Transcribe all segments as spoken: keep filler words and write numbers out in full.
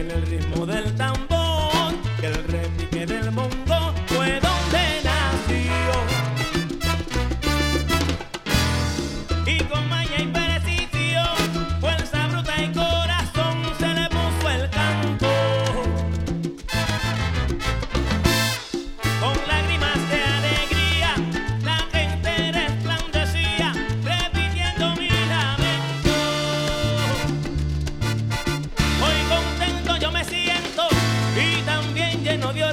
en el ritmo del tambor, que el repique del bongo fue donde nació. Y con maña y precisión, fuerza bruta y corazón, se le puso el canto. Con lágrimas de alegría, la gente resplandecía, repitiendo mi lamento. Hoy contento yo me siento y también lleno de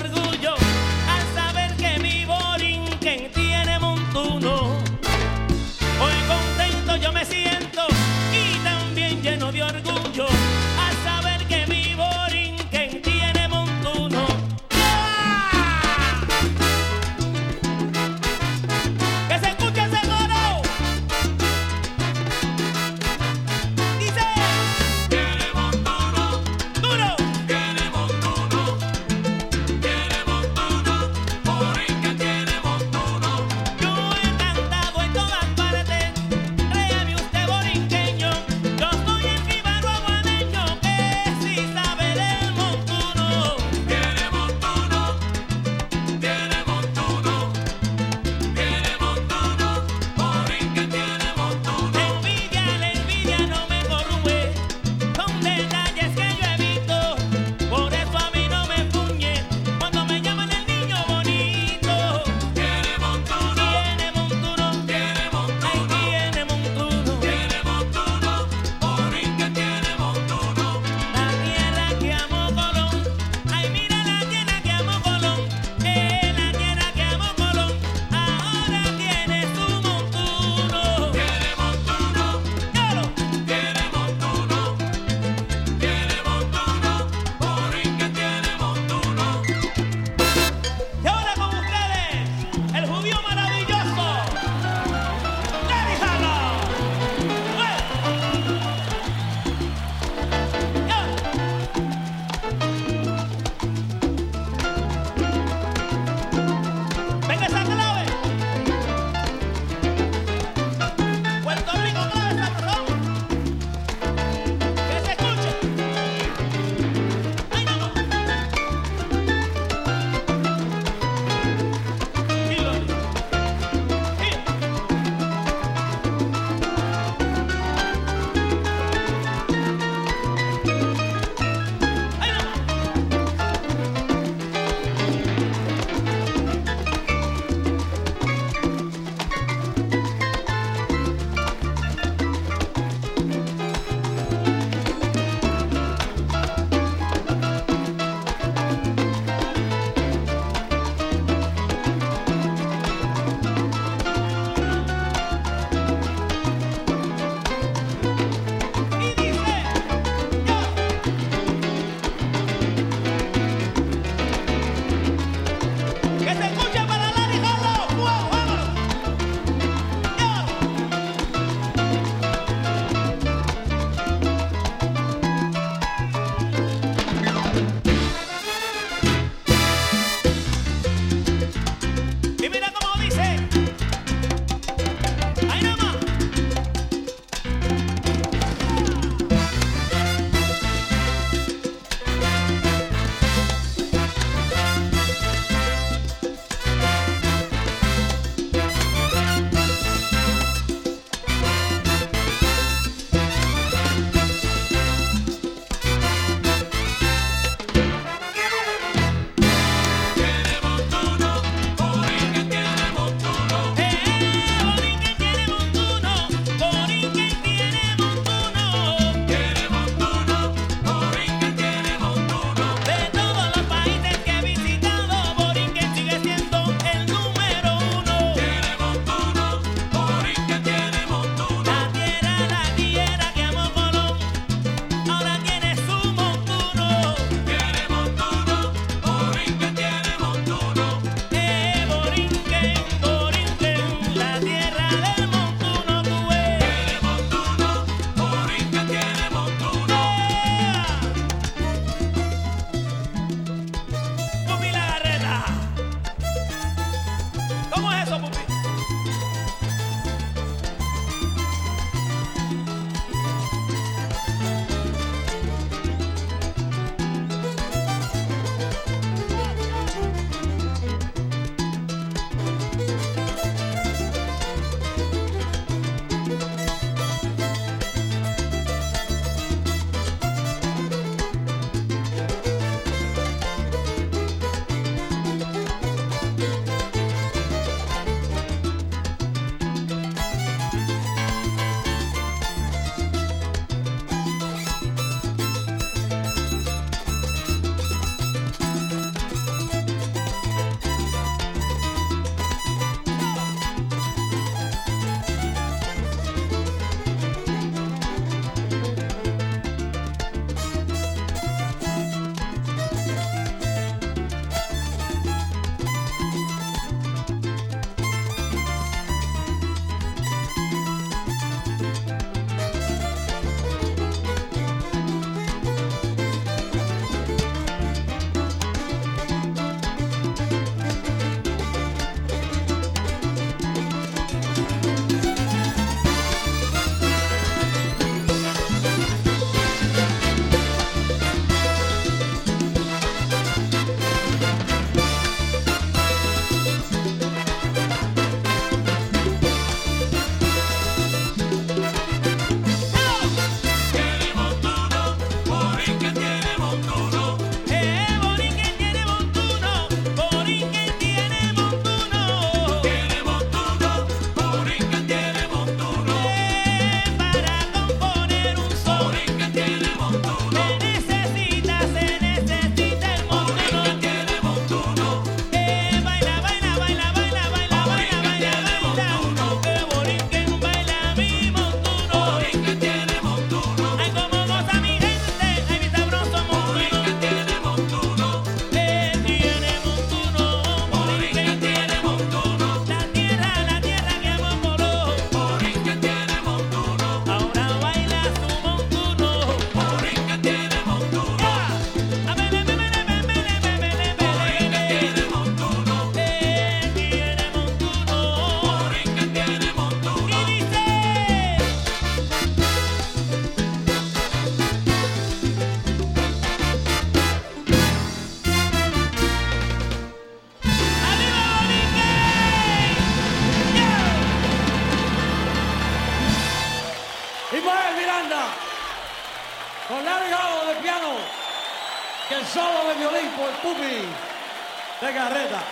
Y el solo de violín por Pupi de Carreta.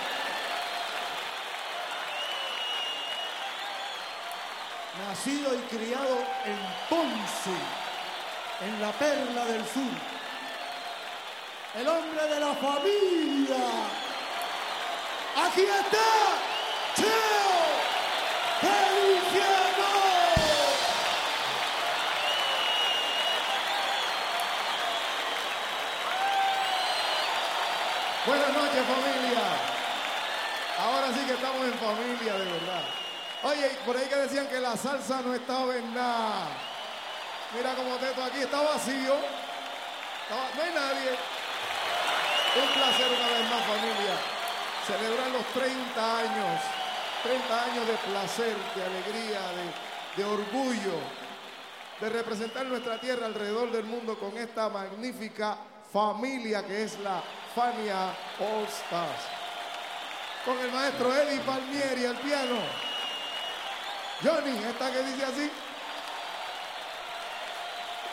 Nacido y criado en Ponce, en la perla del sur. El hombre de la familia. Aquí está, Cheo Feliciano. Buenas noches, familia. Ahora sí que estamos en familia, de verdad. Oye, por ahí que decían que la salsa no estaba en nada. Mira cómo Teto aquí está vacío. Estaba- no hay nadie. Un placer una vez más, familia. Celebrar los treinta años. treinta años de placer, de alegría, de, de orgullo. De representar nuestra tierra alrededor del mundo con esta magnífica familia que es la Fania All Stars. Con el maestro Eddie Palmieri al piano. Johnny, esta que dice así.